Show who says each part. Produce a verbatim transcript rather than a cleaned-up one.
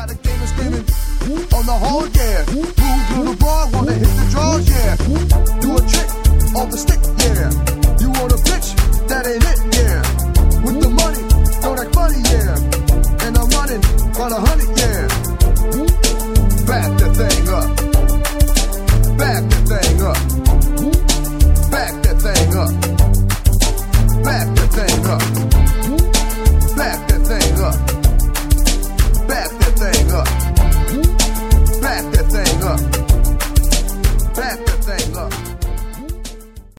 Speaker 1: got a game of screaming on the whole, yeah. Move to the bar, wanna hit the draws, yeah. Do a trick on the stick, yeah.